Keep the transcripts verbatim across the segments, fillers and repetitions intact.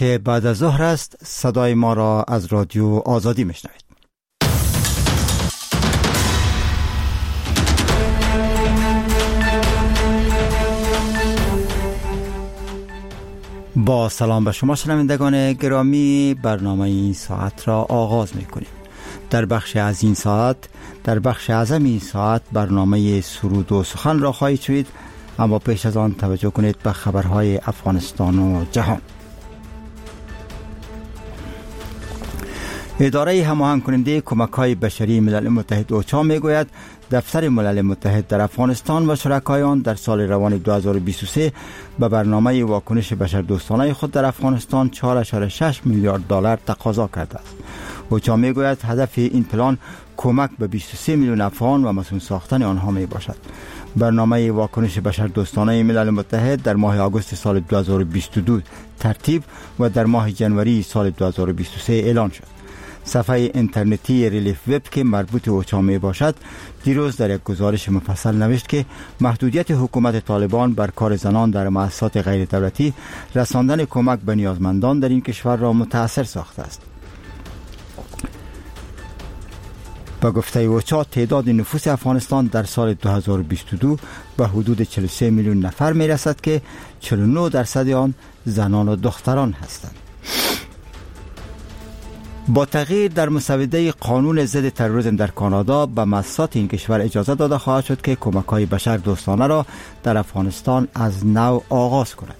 که بعد از ظهر است. صدای ما را از رادیو آزادی میشنوید. با سلام به شما شنوندگان گرامی، برنامه این ساعت را آغاز میکنیم. در بخش از این ساعت در بخش اعظم این ساعت برنامه سرود و سخن را خواهید شنید، اما پیش از آن توجه کنید به خبرهای افغانستان و جهان. اداره هماهنگ کننده کمک‌های بشری ملل متحد اوچا میگوید دفتر ملل متحد در افغانستان و شرکای آن در سال روان دو هزار و بیست و سه به برنامه واکنش بشردوستانه خود در افغانستان چهار ممیز شش میلیارد دلار تقاضا کرده است. اوچا میگوید هدف این پلان کمک به بیست و سه میلیون افغان و مسئول ساختن آنها می باشد. برنامه واکنش بشردوستانه ملل متحد در ماه آگوست سال دو هزار و بیست و دو ترتیب و در ماه جنوری سال دو هزار و بیست و سه اعلان شد. صفحه اینترنتی ریلیف وب که مربوط به اوچا می باشد دیروز در یک گزارش مفصل نوشت که محدودیت حکومت طالبان بر کار زنان در مؤسسات غیر دولتی رساندن کمک به نیازمندان در این کشور را متاثر ساخته است. با گفته اوچا تعداد نفوس افغانستان در سال دو هزار و بیست و دو به حدود چهل و سه میلیون نفر می رسد که چهل و نه درصد آن زنان و دختران هستند. با تغییر در مسوده قانون ضد تروریسم در کانادا به مؤسسات این کشور اجازه داده خواهد شد که کمک‌های بشر دوستانه را در افغانستان از نو آغاز کند.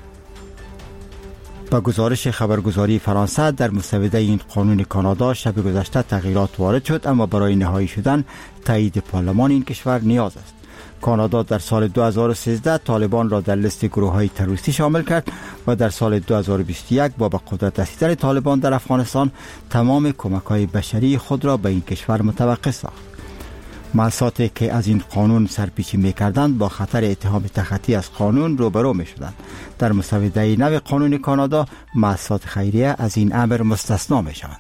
با گزارش خبرگزاری فرانسه در مسوده این قانون کانادا شب گذشته تغییرات وارد شد، اما برای نهایی شدن تایید پارلمان این کشور نیاز است. کانادا در سال دو هزار و سیزده طالبان را در لیست گروه‌های تروریستی شامل کرد و در سال دو هزار و بیست و یک با به قدرت رسیدن طالبان در افغانستان تمام کمک‌های بشری خود را به این کشور متوقف ساخت. مؤسساتی که از این قانون سرپیچی می‌کردند با خطر اتهام تخطی از قانون روبرو می‌شدند. در مسوده نو قانون کانادا مؤسسات خیریه از این امر مستثنا می‌شوند.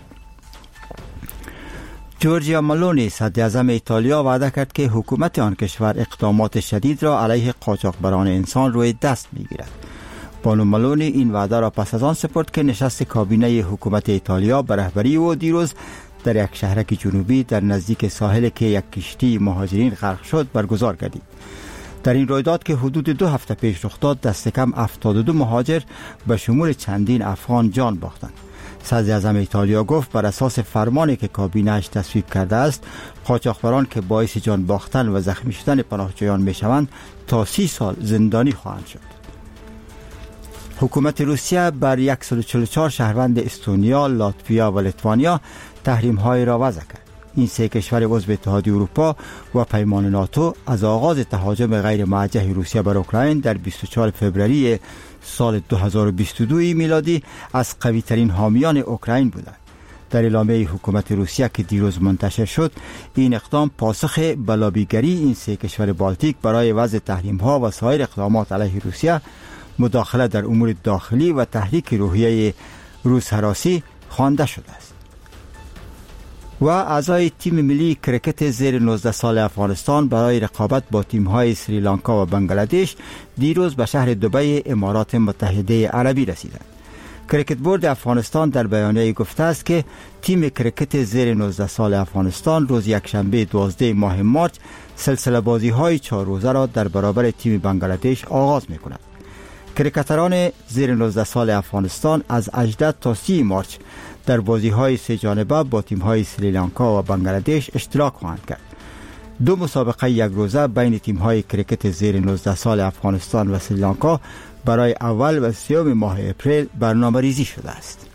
جورجیا ملونی صدر اعظم ایتالیا وعده کرد که حکومت آن کشور اقدامات شدید را علیه قاچاقبران انسان روی دست میگیرد. بانو ملونی این وعده را پس از آن سپرد که نشست کابینه حکومت ایتالیا به رهبری او دیروز در یک شهرک جنوبی در نزدیک ساحل که یک کشتی مهاجرین غرق شد برگزار گردید. در این رویداد که حدود دو هفته پیش رخ داد دست کم هفتاد و دو مهاجر به شمول چندین افغان جان باختند. صدر اعظم ایتالیا گفت بر اساس فرمانی که کابینه‌اش تصویب کرده است قاچاقبران که باعث جان باختن و زخمی شدن پناهجویان میشوند تا سی سال زندانی خواهند شد. حکومت روسیه بر صد و چهل و چهار شهروند استونیا، لاتویا و لیتوانیا تحریم‌های را وضع کرد. این سه کشور عضو اتحادیه اروپا و پیمان ناتو از آغاز تهاجم غیر موجه روسیه بر اوکراین در بیست و چهارم فوریه سال دو هزار و بیست و دو میلادی از قوی ترین حامیان اوکراین بودند. در اعلامیه حکومت روسیه که دیروز منتشر شد، این اقدام پاسخ به لابیگری این سه کشور بالتیک برای وضع تحریم‌ها و سایر اقدامات علیه روسیه، مداخله در امور داخلی و تحریک روحیه روس هراسی خوانده شده است. و اعضای تیم ملی کرکت زیر نوزده سال افغانستان برای رقابت با تیم‌های سریلانکا و بنگلادش دیروز به شهر دبی امارات متحده عربی رسیدند. کرکت بورد افغانستان در بیانیه گفته است که تیم کرکت زیر نوزده سال افغانستان روز یکشنبه دوازده ماه مارس سلسله بازی‌های چهار روزه را در برابر تیم بنگلادش آغاز می‌کند. کرکتران زیر نوزده سال افغانستان از هجدهم تا سی مارس در بازی‌های سه جانبه با تیم‌های سریلانکا و بنگلادش اشتراک خواهند کرد. دو مسابقه یک روزه بین تیم‌های کرکت زیر نوزده سال افغانستان و سریلانکا برای اول و سوم ماه اپریل برنامه‌ریزی شده است.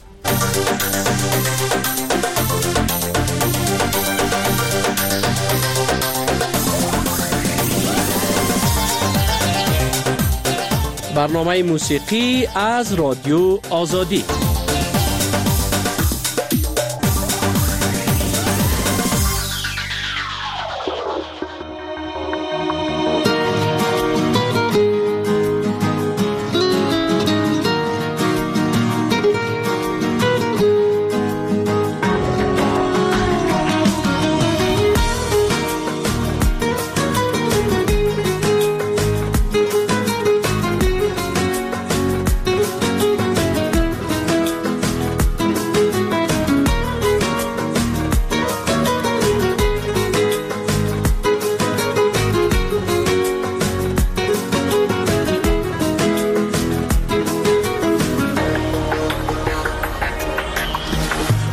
برنامه موسیقی از رادیو آزادی.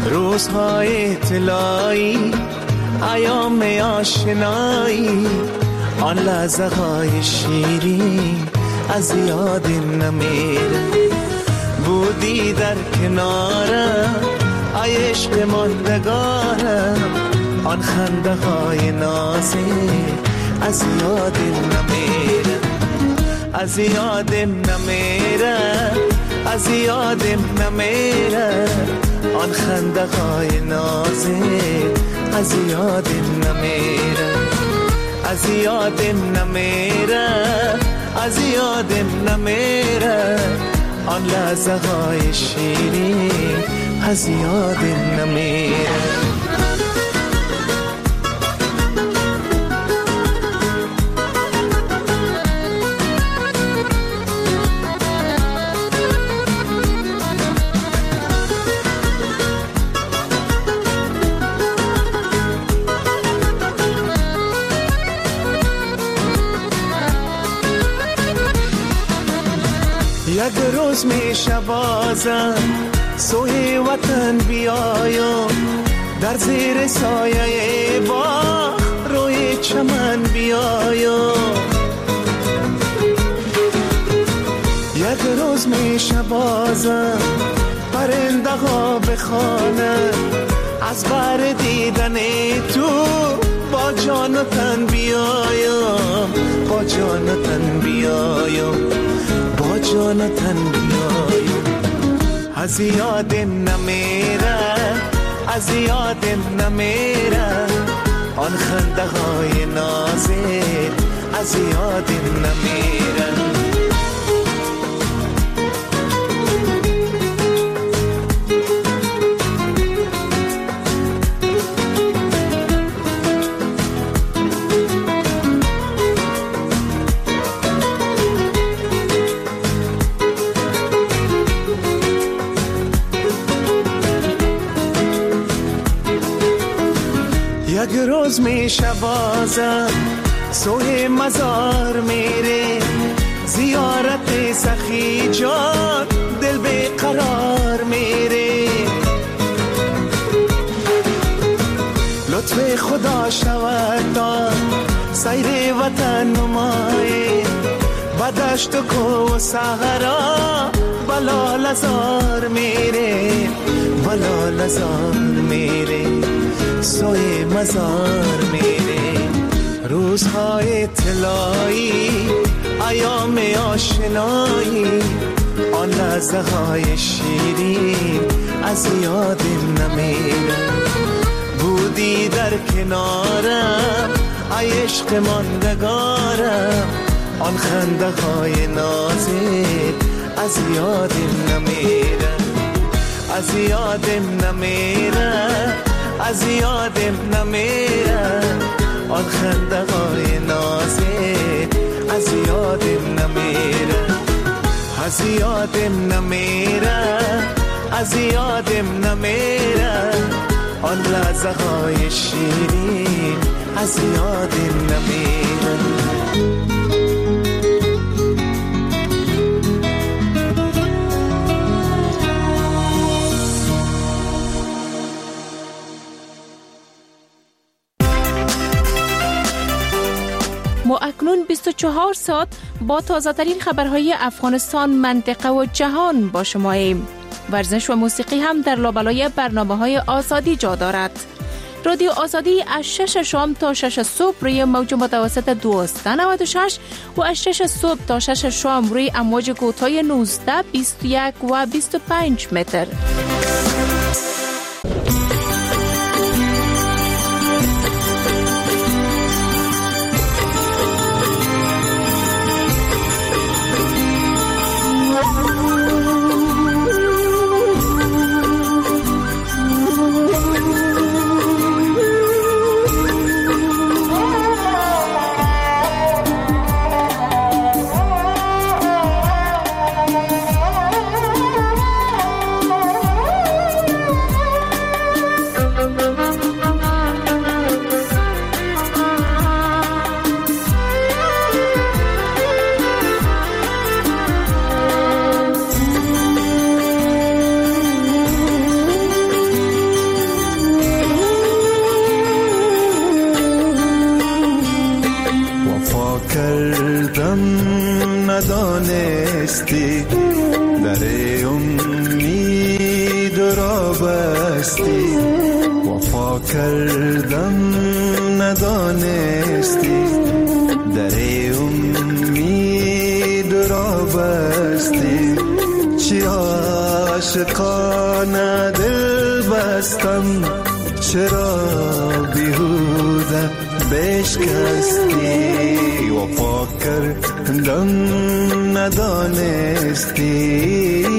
روزهای طلایی، ایام آشنایی، آن لحظه های شیرین از یاد نمیره. بودی در کنارم ای عشق ماندگارم، آن خنده های نازه از یاد نمیره. از یادم نمیره، از یادم نمیره، آن خنده های نازه از یادم نمیره. از یادم نمیره، از یادم نمیره، آن لحظه های شیرین از یادم نمیره. یک روز میشه بازم سوی وطن بیایم، در زیر سایه باغ روی چمن بیایم. یک روز میشه بازم پرنده ها بخوانند، از بر دیدن تو با جان و تن بیایم، با جان و تن بیایم، با جان و تن بیایم. از یادم نمیره، از یادم نمیره، آن خنده های نازه از یادم نمیره. یک روز میشه بازم سوی مزار میره، زیارت سخی جان دل به قرار میره. لطف خدا شود تا سیر وطن نمایی، بدشت و کو و صحرا بلا لزار میره، بلا لزار میره، سوی مزار میره. روزهای طلایی، ایام آشنایی، آن لحظه های شیرین از یادم نمیره. بودی در کنارم ای عشق ماندگارم، آن خنده های نازت از یادم نمیره. از یادم نمیره، از یادم نمیره، آن خنده های نازت از یادم نمیره. از یادم نمیره، از یادم نمیره، آن لحظه های شیرین از یادم نمیره. ما اکنون بیست و چهار ساعت با تازه ترین خبرهای افغانستان، منطقه و جهان با شماییم. ورزش و موسیقی هم در لابلای برنامه‌های آزادی جا دارد. رادیو آزادی از شش شام تا شش صبح روی موج متوسط دویست و نود و شش و از شش صبح تا شش شام روی امواج کوتاه نوزده، بیست و یک و بیست و پنج متر. را بستی، وفا کردم ندانستی، در امید را بستی. چی عاشقانه دل بستم، چرا بیهوده بشکستی، وفا کردم ندانستی.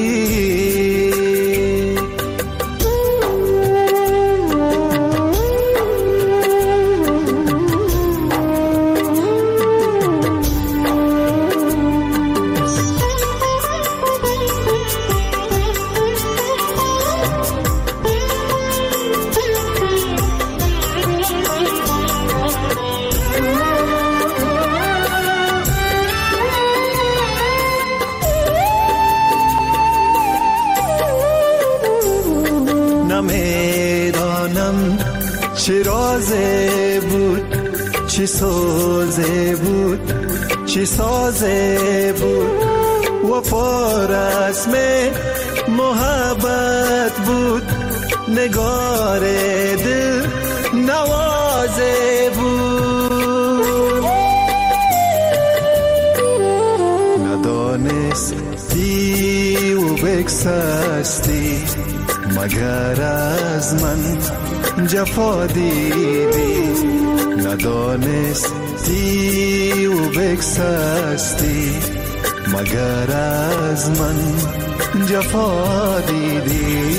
چی رازه بود، چی سوزه بود، چی سازه بود، وفا رسم محبت بود، نگار دل نوازه بود. ندانستی و بگسستی، مگر از من جفا دیدی. ندانستی و بگسستی، مگر از من جفا دیدی.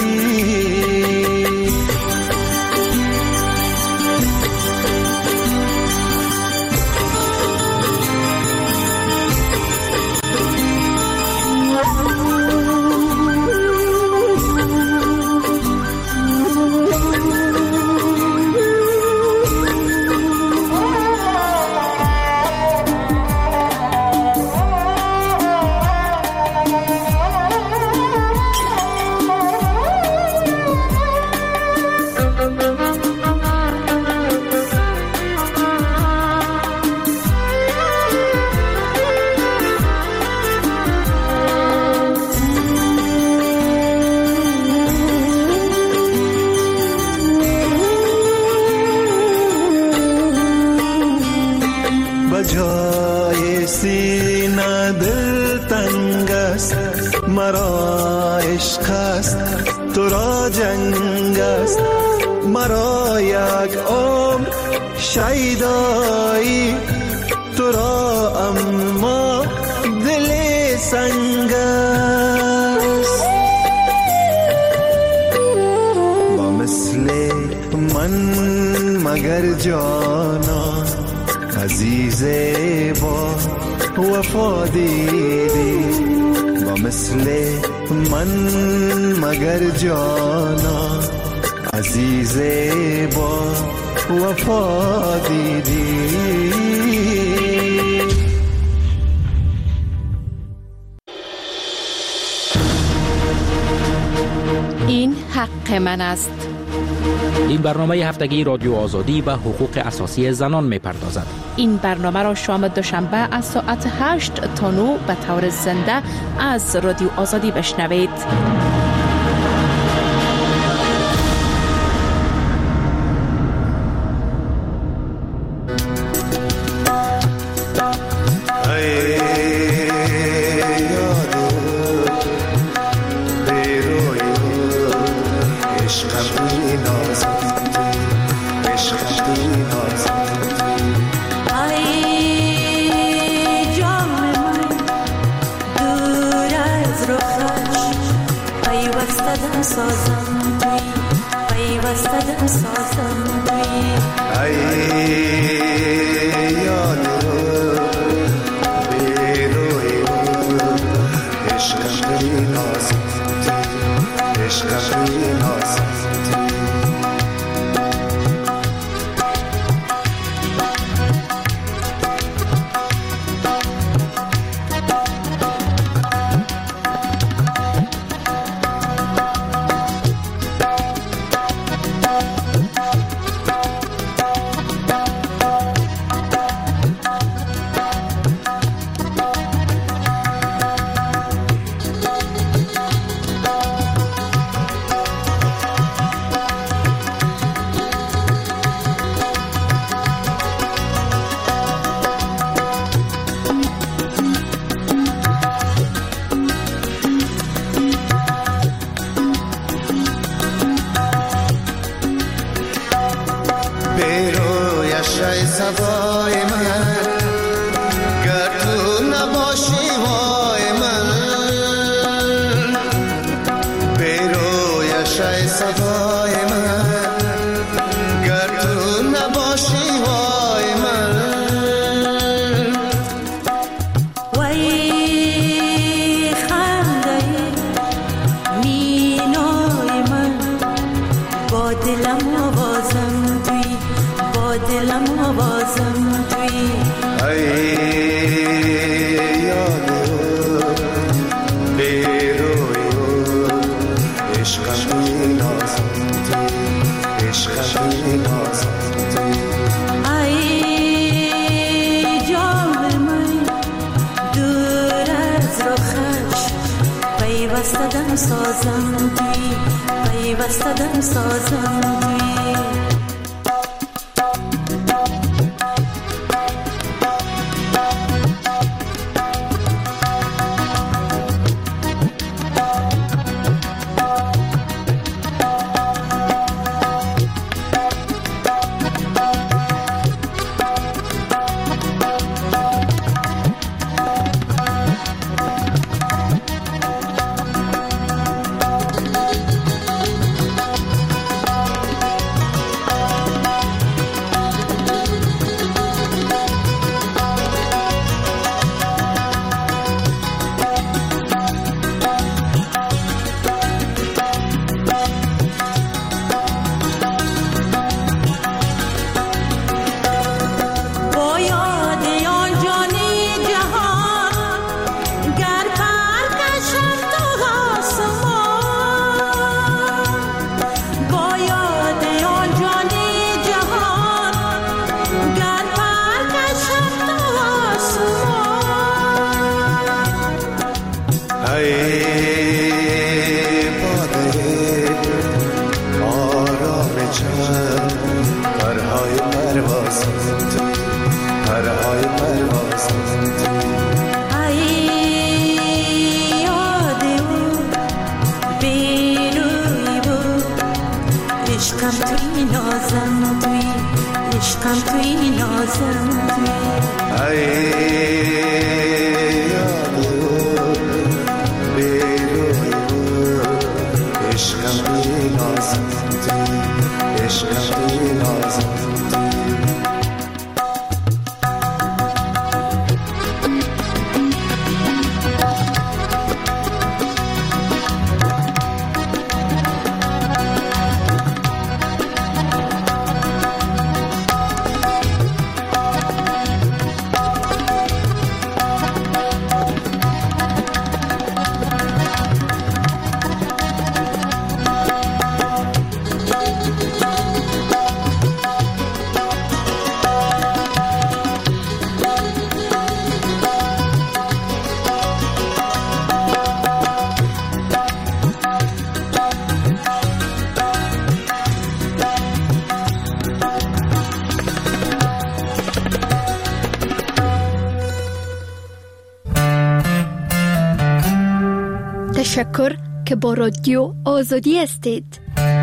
جای سینه دل تنگ است، مرا عشق است تو را جنگ است. مرا یک عمر شیدایی تو را، اما دل سنگ است. با مثل من مگر جانا عزیز با وفا دیدی. با مثل من مگر جانا عزیز با وفا دیدی. این حق من است. این برنامه هفتگی رادیو آزادی و حقوق اساسی زنان می پردازد. این برنامه را شام دوشنبه از ساعت هشت تا نه به طور زنده از رادیو آزادی بشنوید. ای صبای من گر تو نباشی وای من بیرویش ای صبای من گر تو نباشی وای من وای خنده مینای من با دلم آوازم توی با دلم آوازم توی ای یادو بیروی عشقم توی نازم توی عشقم توی نازم توی ای جان من دور از رخش پیوسته دم سازم توی پیوسته دم سازم توی تشکر که با رادیو آزادی هستید.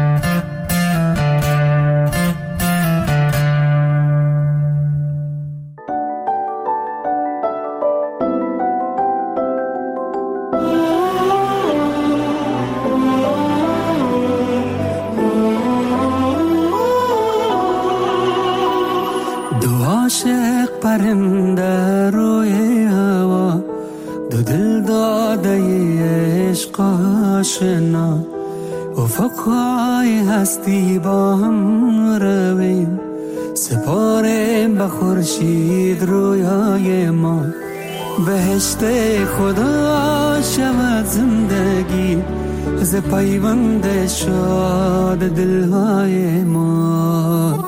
دو عاشق پرنده روی هوا، دو دل داده عشق آشنا، افقهای هستی با هم رویم، سپاره به خورشید رویای ما. بهشت خدا شود زندگی ز پیوند شاد دلهای ما.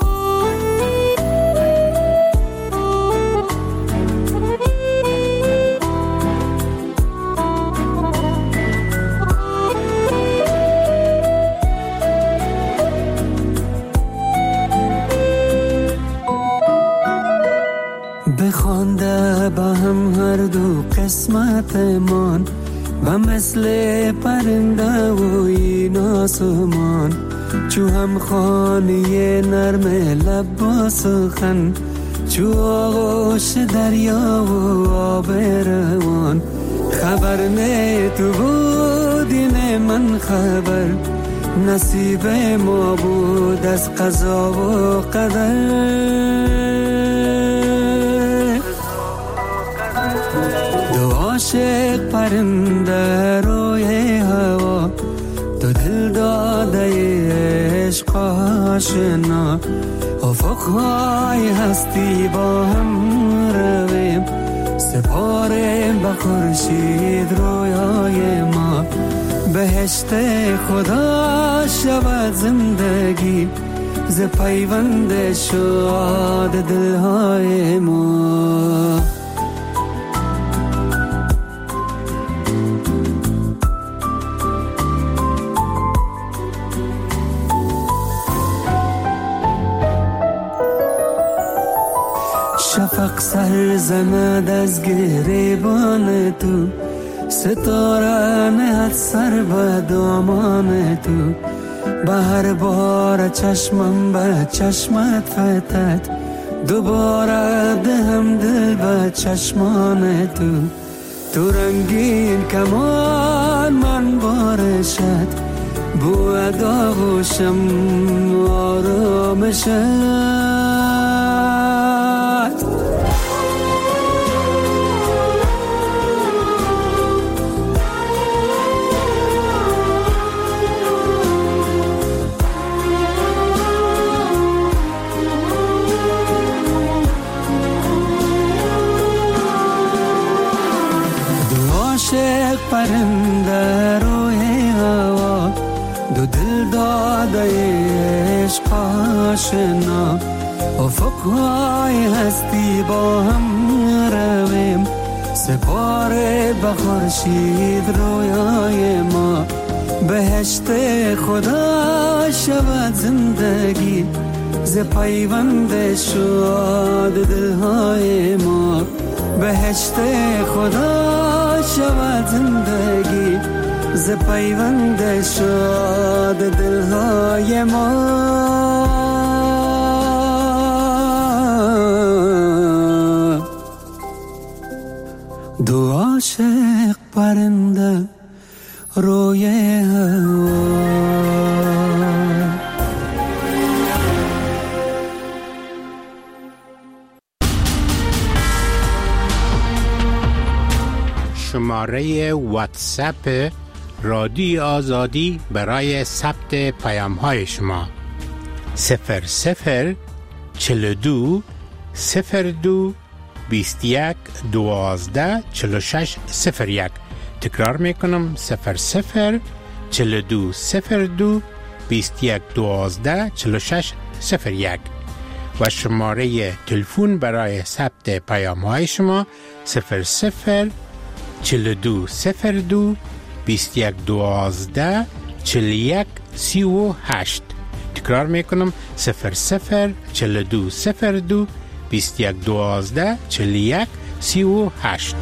بخوانده با هم هر دو قسمتمان و مثل پرنده و این آسمان، چو هم خانه نرم لب با سخن چو آغوش دریا و آب روان خبر نه تو بودی نه من خبر نصیب ما بود از قضا و قدر دو عاشق پرنده روی هوا دو دل داده عشق آشنا افقهای هستی با هم رویم سپاره به خورشید رویای ما بهشت خدا شود زندگی ز پیوند شاد دلهای ما شفق سر زند از گریبان تو ستاره نهد سر به دامان تو به هر بار چشمم به چشمت فتد دوباره دهم دل به چشمان تو تو رنگین کمان من بارشد بو داغوشم آرامشد پرنده روی هوا دو دل داده عشق آشنا افقهای هستی با هم رویم سپاره به خورشید رویای ما بهشت خدا شود زندگی ز پیوند شاد دلهای ما بهشت خدا شود زندگی ز پیوند شاد دلهای ما دو عاشق پرنده روی هوا شماره واتساپ رادیو آزادی برای ثبت پیام های شما صفر صفر چل دو صفر دو بیست یک دوازده چل شش صفر یک. تکرار میکنم صفر صفر چل دو صفر دو بیست یک دوازده چل شش صفر یک و شماره تلفن برای ثبت پیام های شما صفر صفر چل دو صفر دو بیست یک دوازده چل یک سی و هشت. تکرار میکنم صفر صفر چل دو صفر دو بیست یک دوازده چل یک سی و هشت.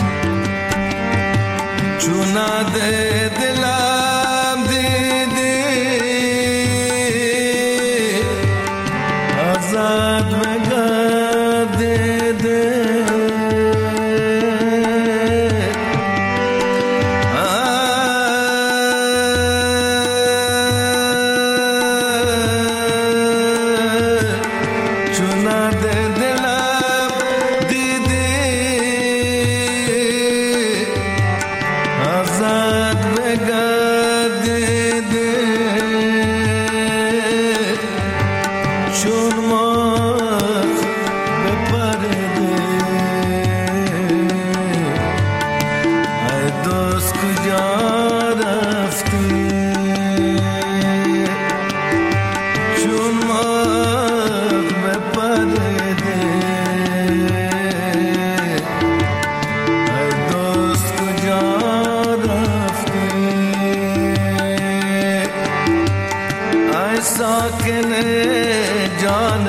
چونا دے دلام دے دے ساکن جان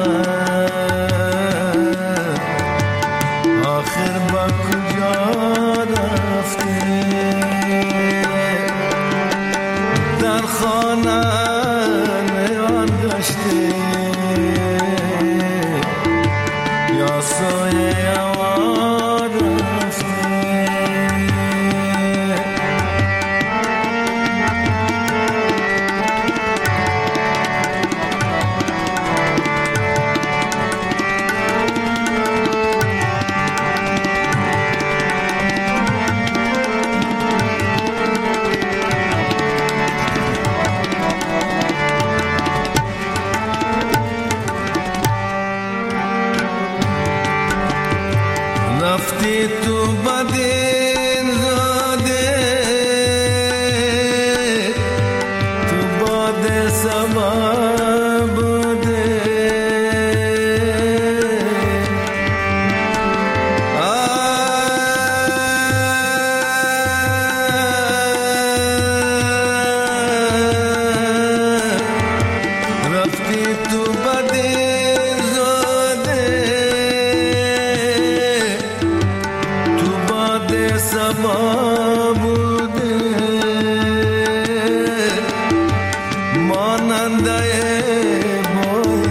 من آخر با کجا رفتی در خانه نیان گشتی یا سوی یوان رفتی رفتی تو بدین زاده تو باد سبب بوده رفتی تو بدین زاده سبا بوده ماننده بوی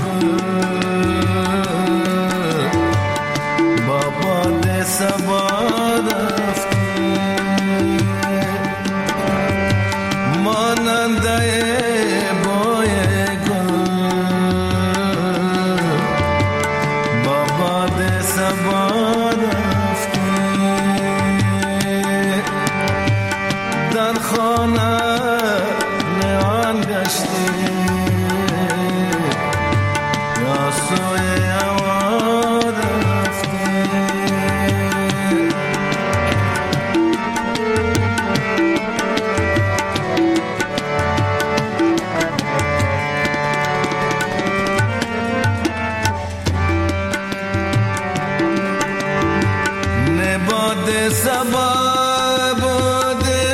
گل با باد سبا رفتی ماننده بوی گل با باد سبا رفتی در خانه نیان گشتی یا سوی یوان رفتی نباد سبب بوده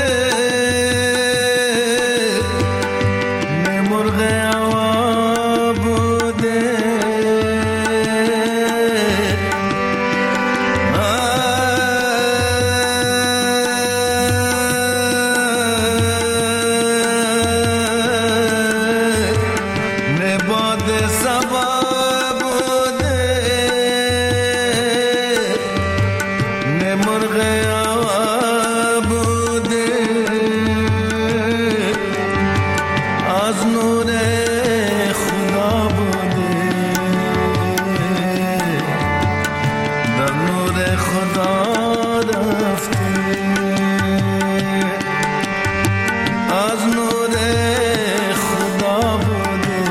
نمرغ هوا بوده نباد سبب بوده نمرغ هوا بوده از نور خدا بوده در نور خدا رفتی از نور خدا بوده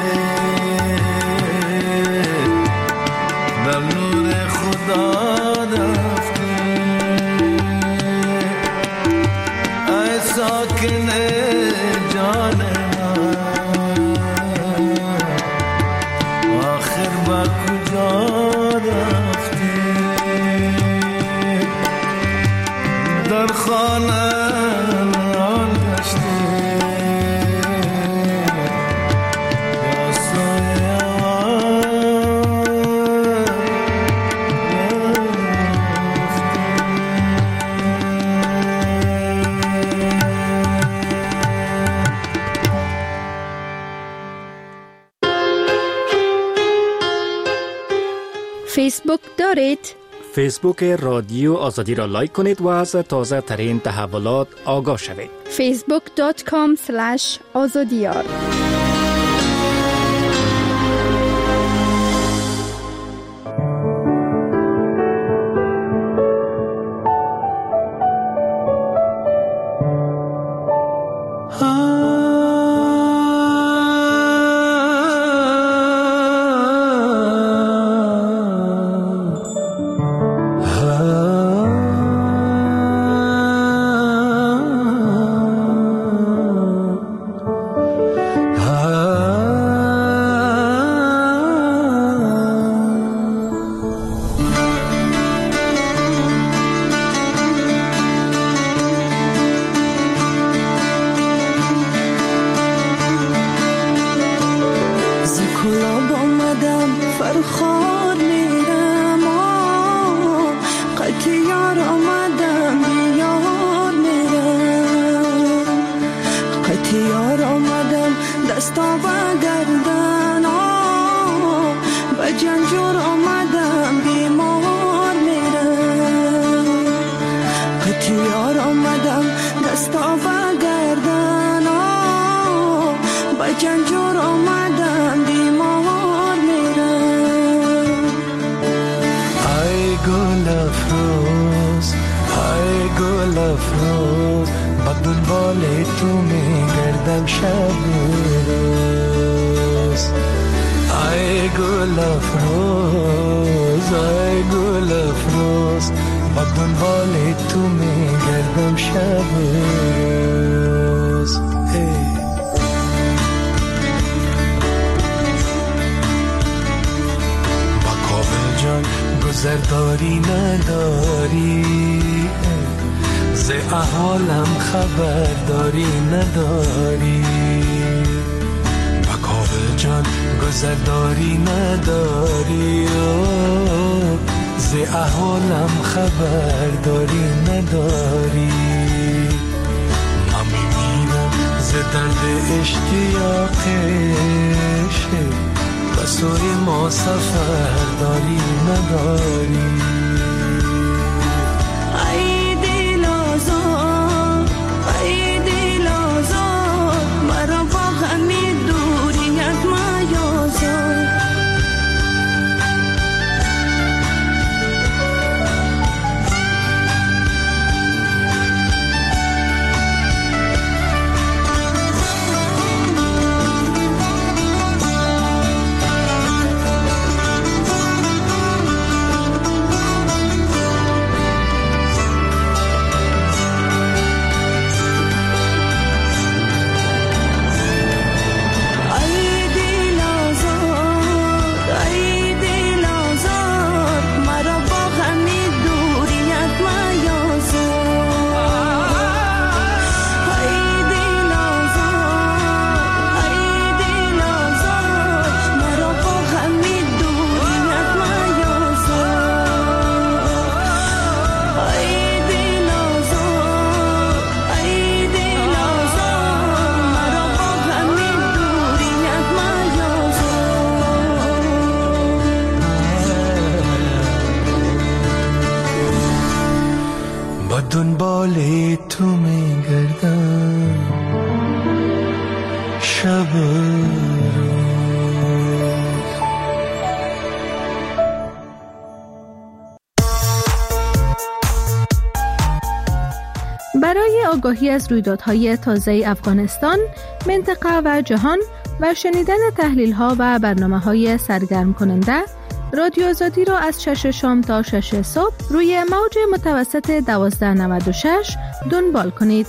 در نور خدا رفتی ای ساکن جان من آخر با کجا رفتی در خانه نیان گشتی یا سوی فیسبوک دارید؟ فیسبوک رادیو آزادی را لایک کنید و از تازه ترین تحولات آگاه شوید. فیسبوک دات کام سلش آزادیار. Ah یار آمدم بی یار میرم، قط یار آمدم دستا و گردن و جنجور آمدم بیمار میرم، قط یار آمدم دستا و گردن و جنجور آمدم بیمار میرم. ای گل افروز ای گل افروز با دنبال تو میگردم شب روز. ای گل افروز ای گل افروز با دنبال تو میگردم شب روز. با کابل جان گذرداری نداری، ز احوالم خبرداری نداری. با کابل جان گذرداری نداری، ز احوالم خبرداری نداری. من میمیرم ز درد اشتیاقش، و سوی ما سفرداری نداری. ای دل آزاد ای دل آزاد مرا با همین دوریت میازاد. دنبال تو میگردم شب روز. برای آگاهی از رویدادهای تازه افغانستان، منطقه و جهان و شنیدن تحلیل‌ها و برنامه‌های سرگرم کننده، رادیو آزادی را از شش شام تا شش صبح روی موج متوسط دوازده نود و شش دنبال کنید.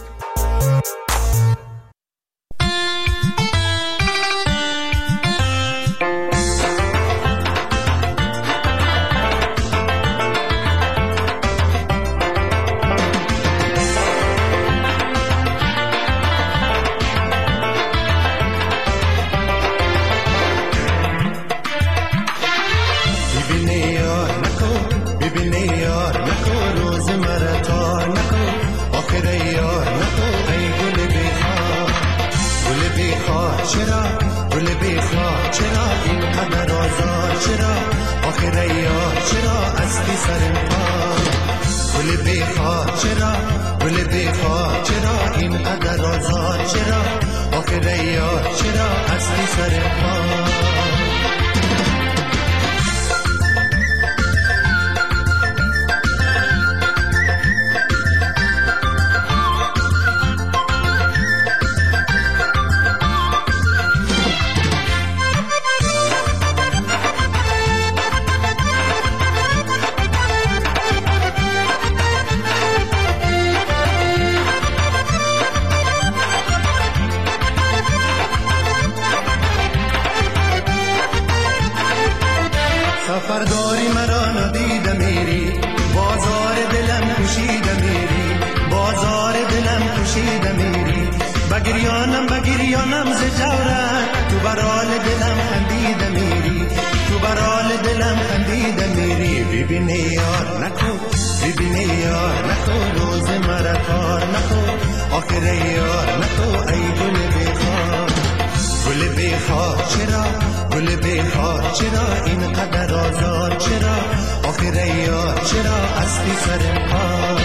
یار نکو روز مرا تار نکو آخر یار نکو ای گل بیخار گل بیخار چرا گل بیخار چرا اینقدر آزار چرا آخر یار چرا اصلی سر پا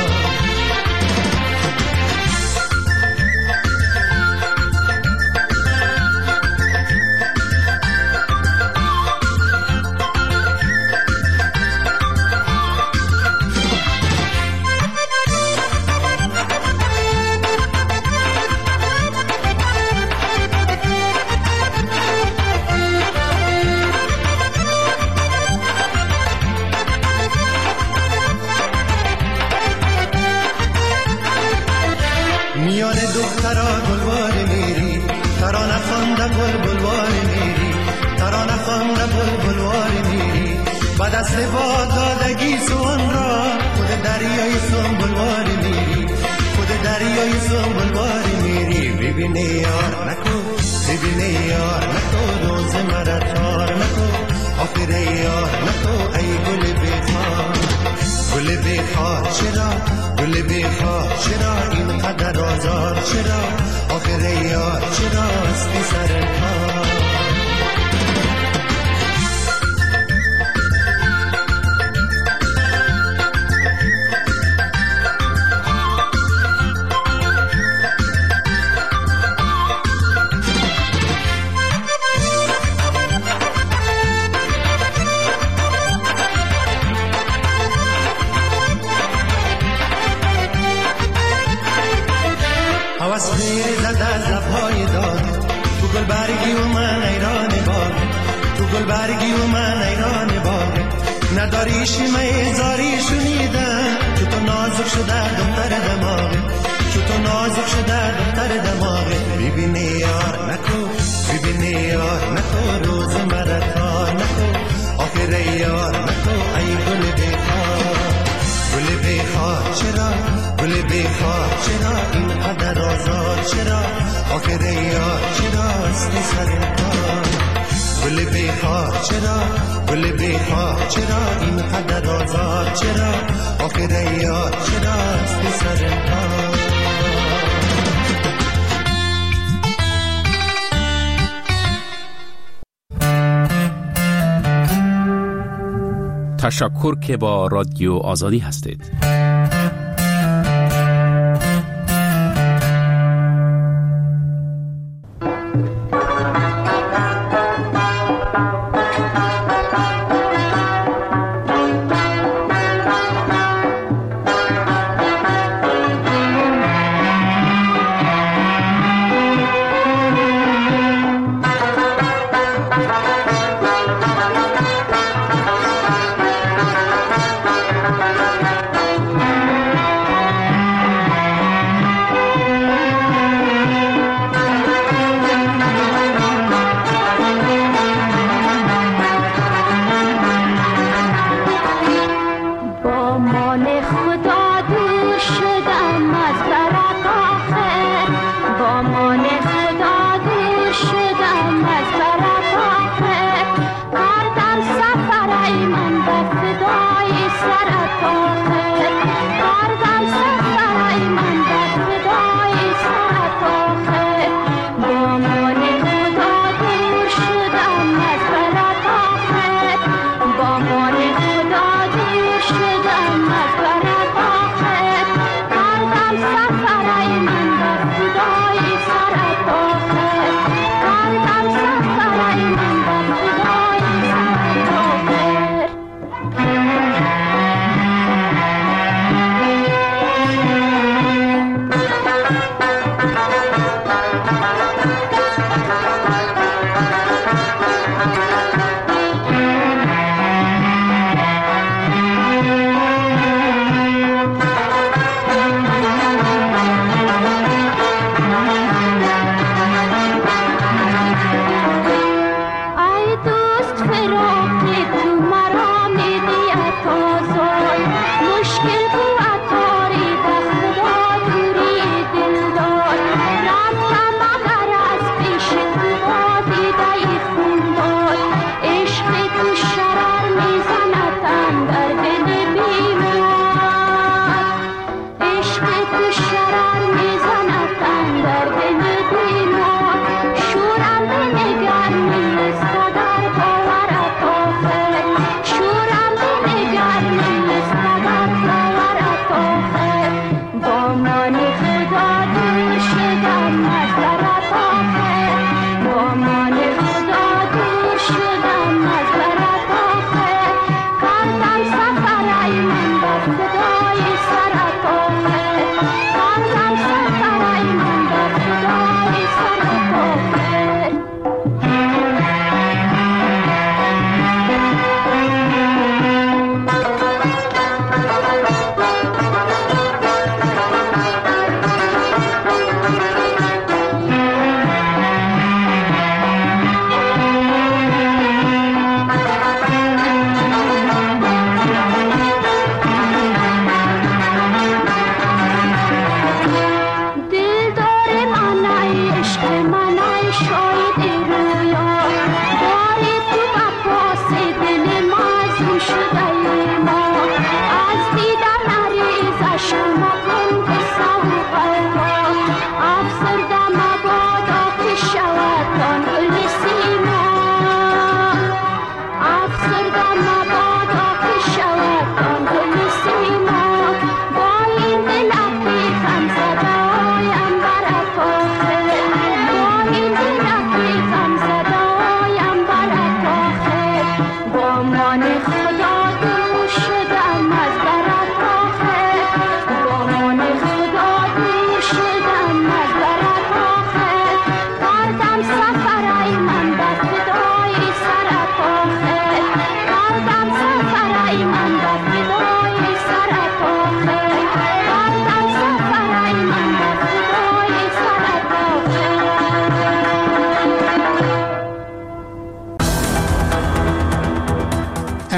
میان دخترا گلوار میری ترانه خوانده گل بلوار میری ترانه خوانده گل بلوار میری با دست با دادگی سوان را خود دریای سوان بلوار میری خود دریای سوان بلوار میری ببینه یار نکو ببینه یار نکو روز مرا تار نکو آخر یار نکو ای گل بیخار گل بیخار چرا گل بیخار چرا اینقدر آزار چرا آخر یار چرا استی سر پا هوس خیر زده لبهای داد تو گل برگی و من ایران باغ تو گل برگی و من ایران باغ نداری شیمه زاری شنیدم تو تو نازک شده دختر دماغه تو تو نازک شده دختر دماغه ببینه یار نکو ببینه یار نکو روز مرا تار نکو آخر یار نکو ای گل بیخار گل بیخار چرا گل بیخار چرا اینقدر آزار چرا آخر یار چرا استی سر پا گل بیخار چرا گل بیخار چرا اینقدر آزار چرا آخر یار چرا استی سر پا تشکر که با رادیو آزادی هستید.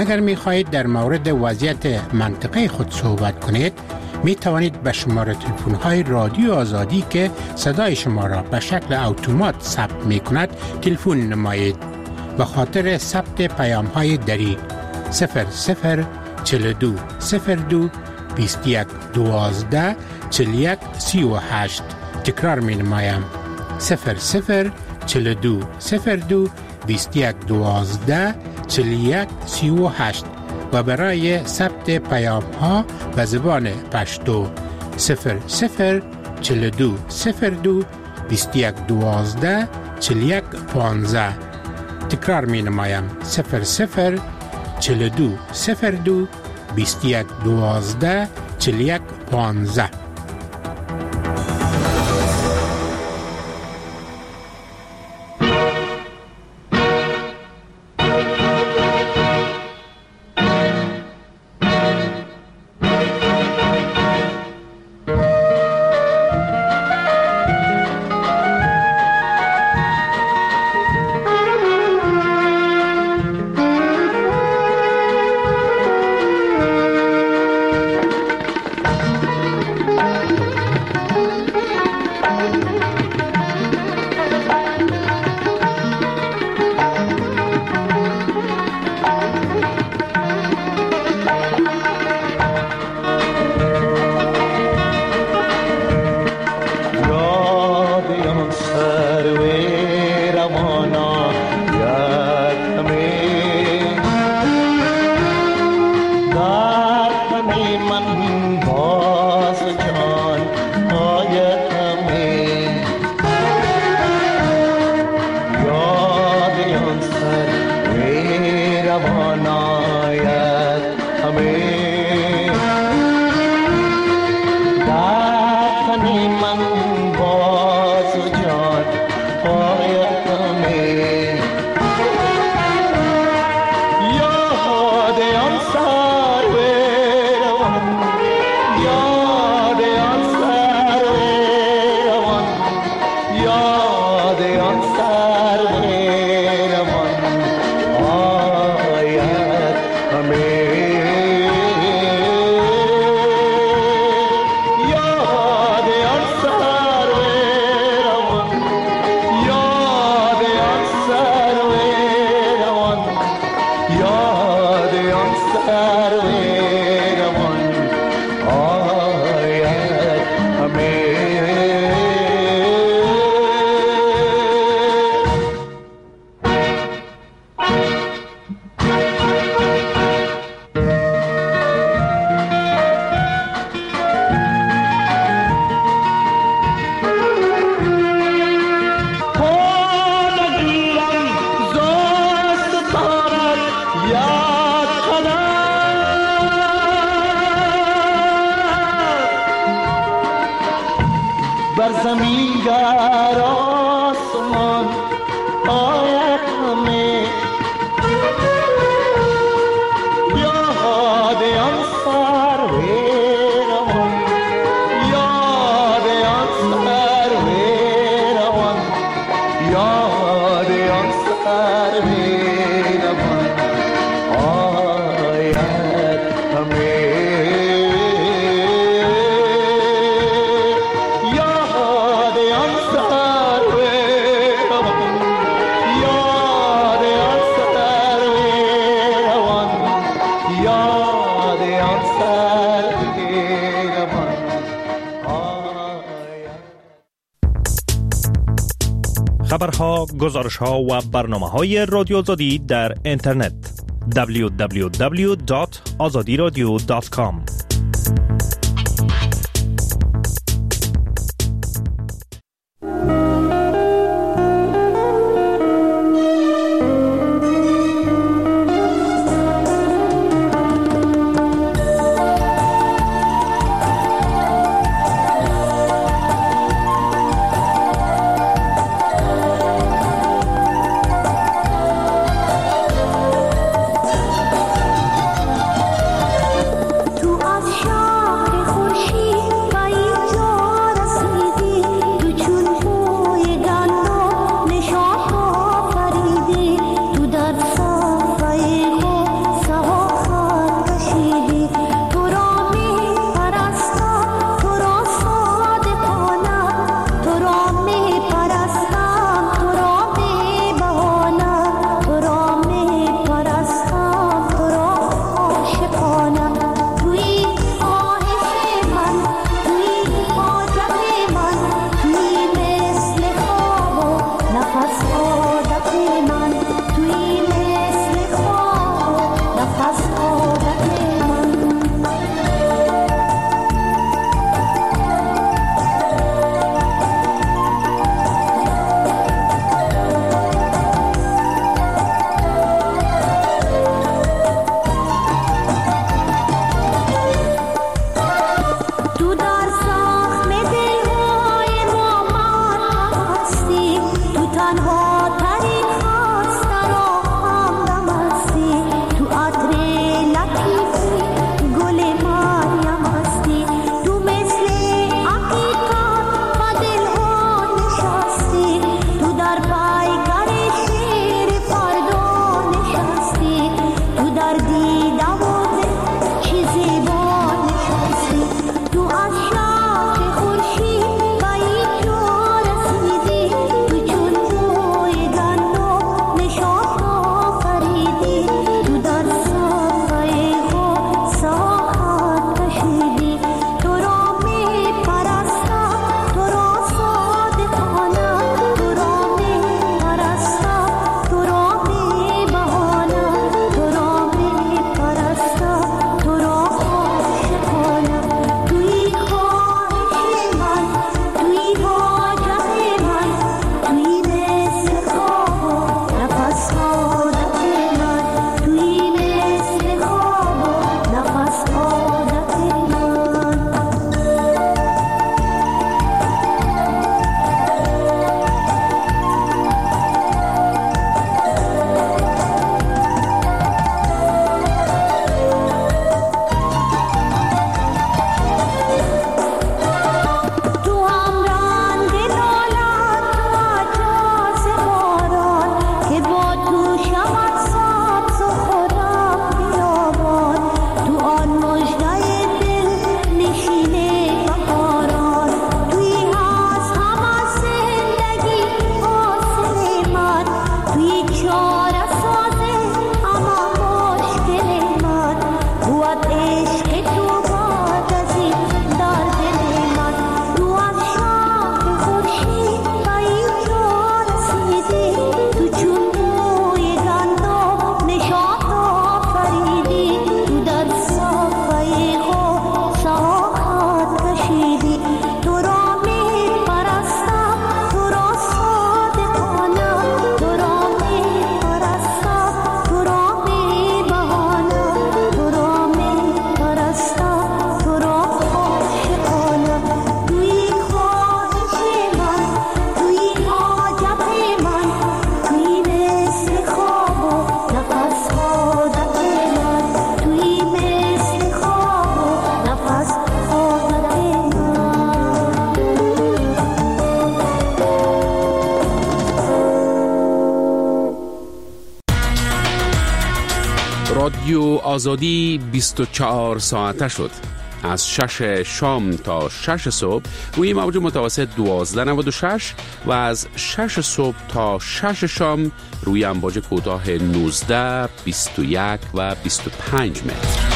اگر می خواهید در مورد وضعیت منطقه خود صحبت کنید، می توانید به شماره تلفن های رادیو آزادی که صدای شما را به شکل اتومات ثبت می کند تلفن نمایید. به خاطر ثبت پیام های دری صفر صفر چهل و دو صفر دو بیست و یک دوازده چهل و یک سی و هشت. تکرار می نمایم صفر صفر چهل و دو صفر دو بیست و یک دوازده چهل و یک سی و هشت و برای ثبت پیام ها به زبان پشتو صفر صفر چهل و دو صفر دو بیست و یک دوازده چهل و یک پانزده. تکرار می نمایم صفر صفر چهل و دو صفر دو بیست و یک دوازده چهل و یک پانزده. خبرها، گزارشها و برنامه‌های رادیو آزادی در اینترنت دبلیو دبلیو دبلیو دات آزادی رادیو دات کام. تو رادیو آزادی بیست و چهار ساعته شد. از شش شام تا شش صبح روی موج متوسط دوازده نود و شش و از شش صبح تا شش شام روی امواج کوتاه نوزده، بیست و یک و بیست و پنج متر.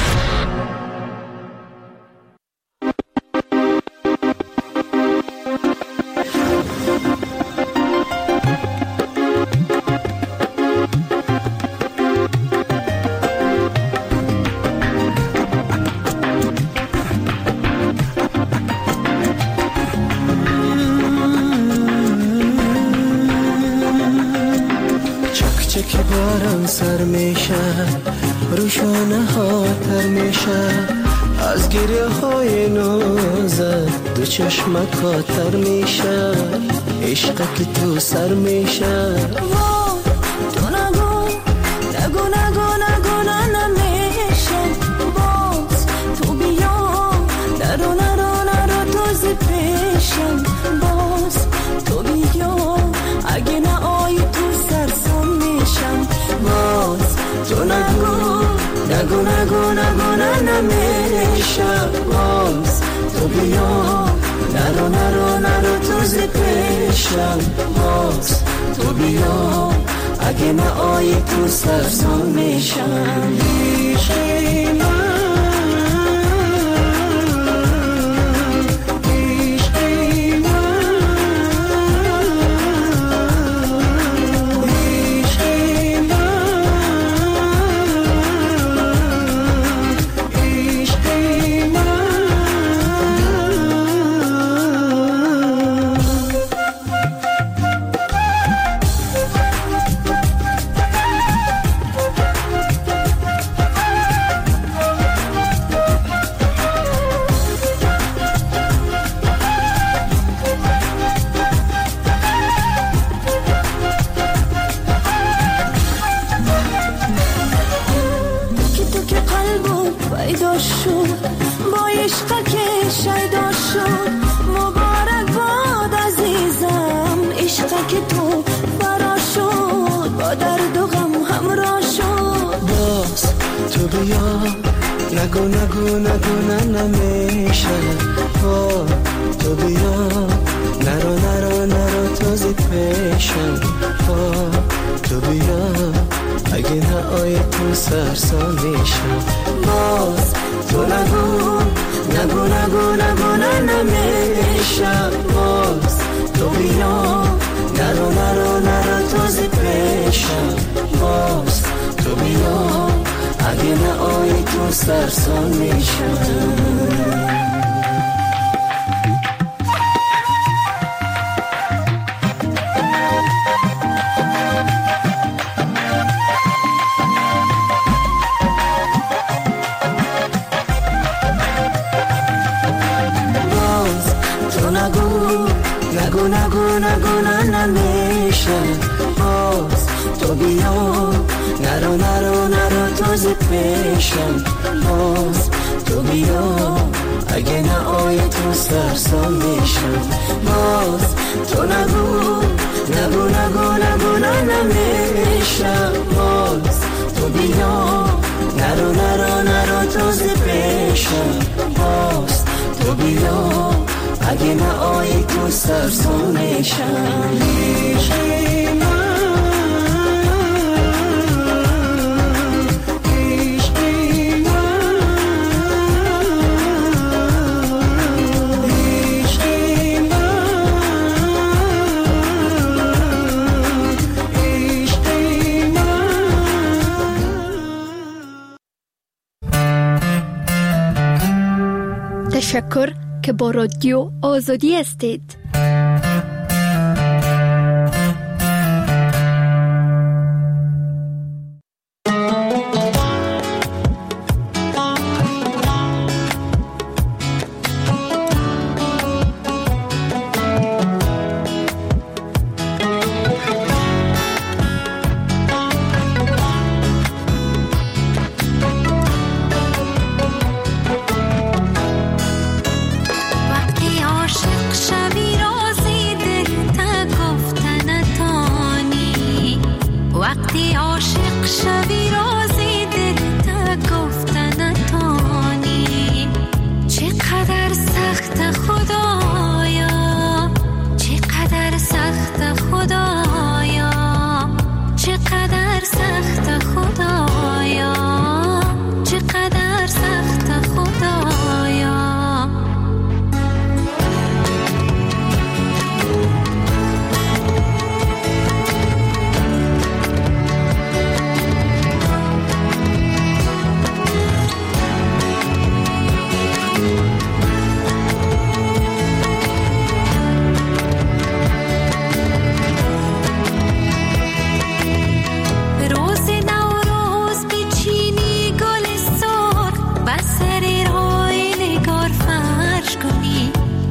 که باران سر میشه روشانه ها تر میشه از گریه های نازت دو چشمک ها تر میشه عشق که تو سر میشه تو نگو نگو نگو نگو نه نمیشه باز تو بیا نرو نرو نرو تو زی پیشم باز تو بیا اگه نه آی تو سرسام میشم باز تو نگو نگو نگو نگو نه نمیشه باز تو بیا نرو نرو نرو تو زی پیشم باز تو بیا اگه نه آی تو سرسام میشم عشقی من نگو نگو نگو نه نمیشه با تو بیا نرو نرو نرو تو زی پیشم با تو بیا اگه نه آی تو سرسام میشم باز تو نگو نگو نگو نگو نه نمیشه باز تو بیا نرو نرو نرو تو زی پیشم باز تو بیا اگه نه آی تو سرسام میشم باز تو نگو نگو نگو نگو نه نمیشه باز تو بیا نرو نرو نرو تو زی پیشم باز تو بیا اگه نه آی تو سرسام میشم باز تو نگو نگو نگو نگو نه نمیشه باز تو بیا نرو نرو نرو تو زی پیشم باز تو بیا اگه نه آی تو سرسام میشم عشقی من تشکر که با رادیو آزادی هستید. وقتی عاشق شوی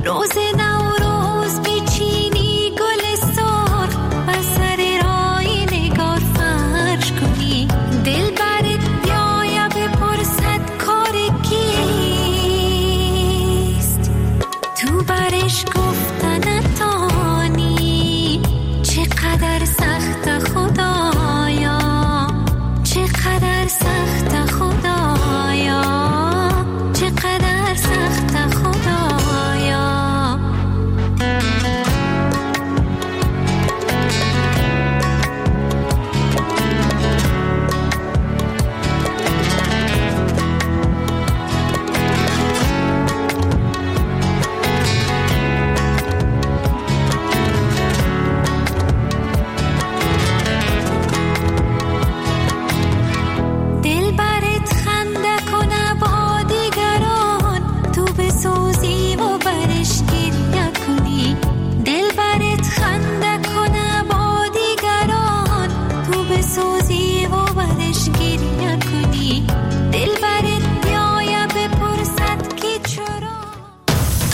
روز نوروز بیچینی گل سرخ و سر رای نگار فرش کنی، دل برت بیایا بپرسد کار کیست، تو برش کن